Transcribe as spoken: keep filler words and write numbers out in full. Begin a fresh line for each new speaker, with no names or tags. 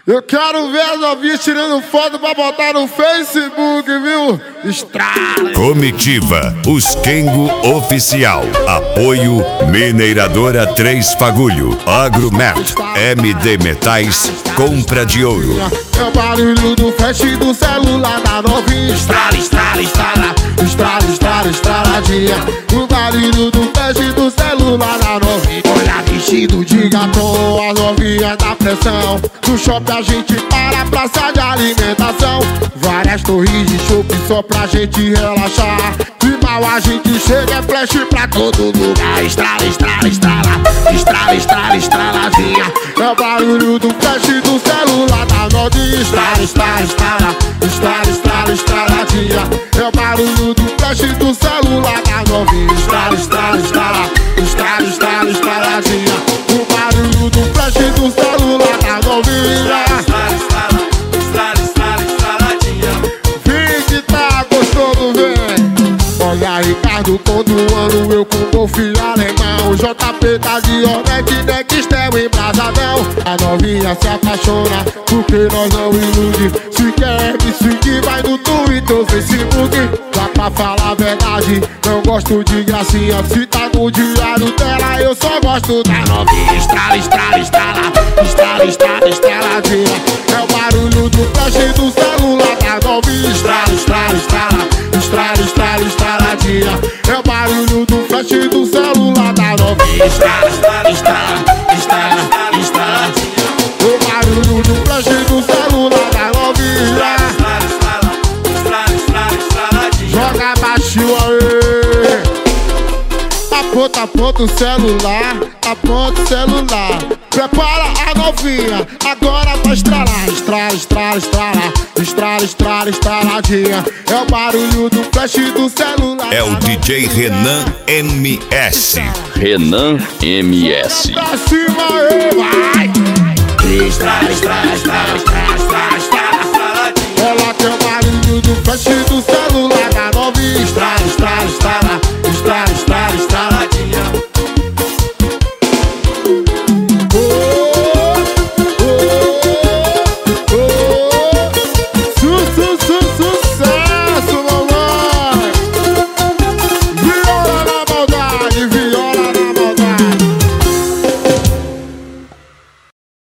Eu quero ver as novinhas tirando foto pra botar no Facebook, viu? Estrala.
Comitiva, os Kengo Oficial. Apoio Mineiradora Três Fagulho, Agromet, M D Metais, Compra de Ouro.
É o barulho do flash do celular da novinha. Estrala, estrala, estrala. Estrala, estrala, estraladinha. O barulho do flash do celular da novinha. Olha vestido de gatão, as novinhas da pressão. No shopping a gente para a praça de alimentação. Várias torres de chopp só pra gente relaxar. De mal a gente chega, é flash pra todo lugar. Estrala, estrala, estrala. Estrala, estrala, estraladinha. É o barulho do flash do celular da novinha. Estrala, estrala, estrala. Estrala, estrala, estraladinha. É o barulho do flash do celular da novinha. Estrala, estrala, estrala. Estrala, estrala, estraladinha. O barulho do flash do celular da novinha.
Estrala, estrala, estrala, estrala, estraladinha.
Vem que tá gostoso, vem. Olha Ricardo, todo ano eu com golfe alemão. J P tá de Hornet, Nextel e Brasadão. A novinha se apaixona porque nós não ilude. Se quer me seguir, vai no Twitter ou Facebook. Dá pra falar a verdade, não gosto de gracinha. Se tá no diário dela, eu só gosto da novinha. Estrala, estrala, estrala. Estrala, estrala, estraladinha. É o barulho do flash do celular da novinha. Estrala, estrala, estrala. Estrala, estrala, estraladinha. É o barulho do flash do celular da novinha. Estrala, estrala, estrala. Estrala, estraladinha. O barulho do flash do celular da novinha.
Estrala, estrala, estrala, estrala, estraladinha.
Joga baixinho aí. Aponta, aponta o celular. Aponta o celular. Prepara a novinha, agora vai estralar. Estrala, estrala, estrala. Estrala, estrala, estraladinha. É o barulho do flash do celular.
É o D J Renan M S.
Renan M S.
Pra cima aí, vai.
Estrala, estrala, estrala, estrala.